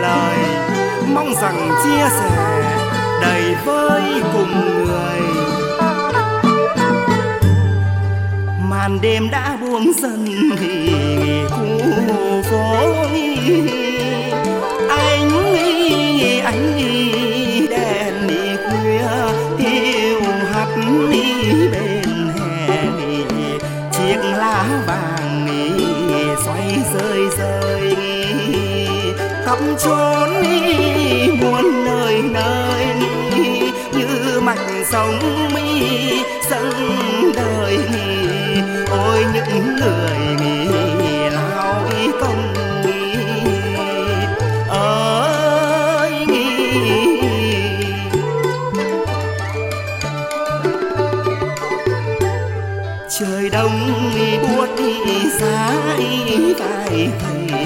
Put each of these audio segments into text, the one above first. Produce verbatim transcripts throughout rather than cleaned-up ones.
lời, mong rằng chia sẻ đầy với cùng người. Màn đêm đã buông dần khu phố, anh anh đèn khuya yêu hắt bên hè, chiếc lá vàng xoay rơi rơi khắp chốn muôn nơi nơi, như mạch sông dâng đời. Ôi những người lao công ơi, trời đông buốt giá vai thầy,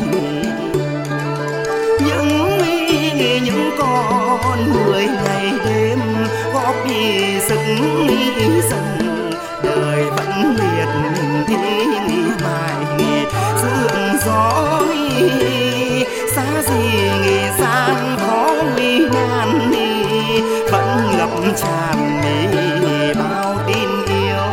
những những con người ngày đêm góp đi sức dần, đời vẫn liệt thi mài sương gió xa gì gian khó nguy nan, vẫn ngập tràn bao tin yêu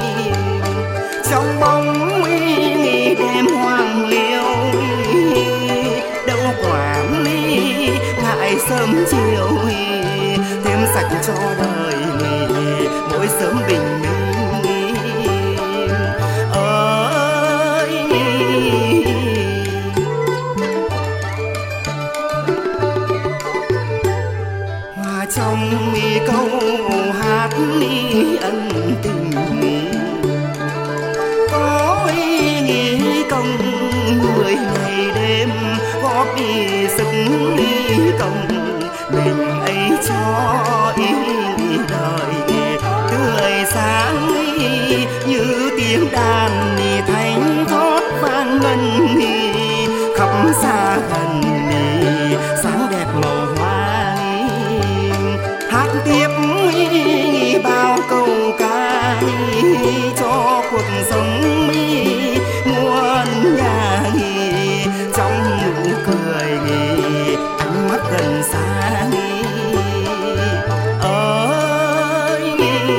trong bóng đêm hoang liêu. Đâu quản ngại sớm chiều thêm sạch cho đời mỗi sớm bình minh. Trong câu hát ân tình có ý công người ngày đêm góp đi sức công mình ấy cho ý đời tươi sáng như tiếng đàn thanh thoát vang ngân khắp xa gần sáng đẹp màu hoa. Hát tiếp bao câu ca cho cuộc sống muôn nhà, trong nụ cười ánh mắt gần xa ơi.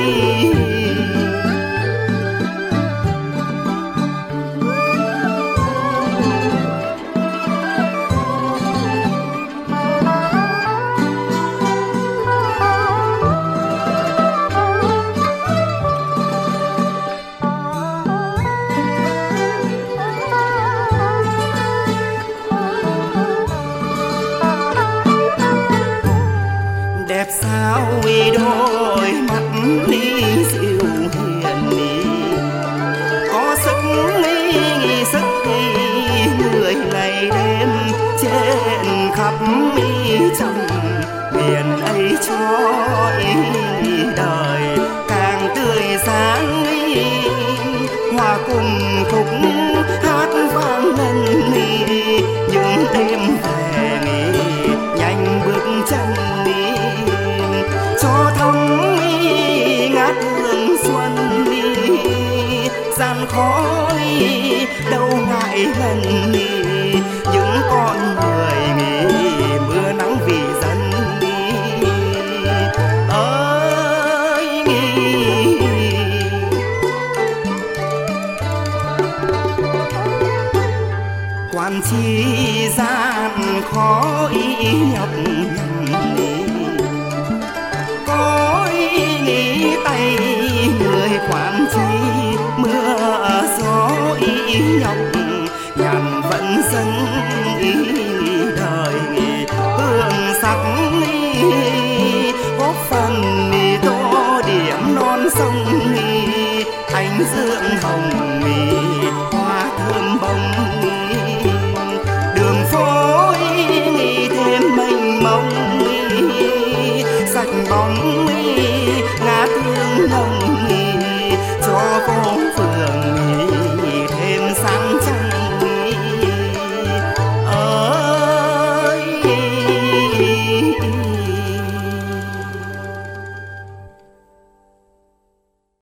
Đẹp sao đôi mắt dịu hiền, có sức sức người ngày đêm trên khắp trong miền ấy cho đời càng tươi sáng. Hòa cùng khúc hát vang lên những đêm về nhanh bước chân cho thắm ngát hương xuân, gian khói đâu ngại lần những con người mưa nắng vì dân ơi. Quan chi gian khó nhọc nhằn, tay người quản chi mưa gió ý nhọc nhàn vẫn dâng ý đời hương sắc góp phần tô điểm non sông ánh dương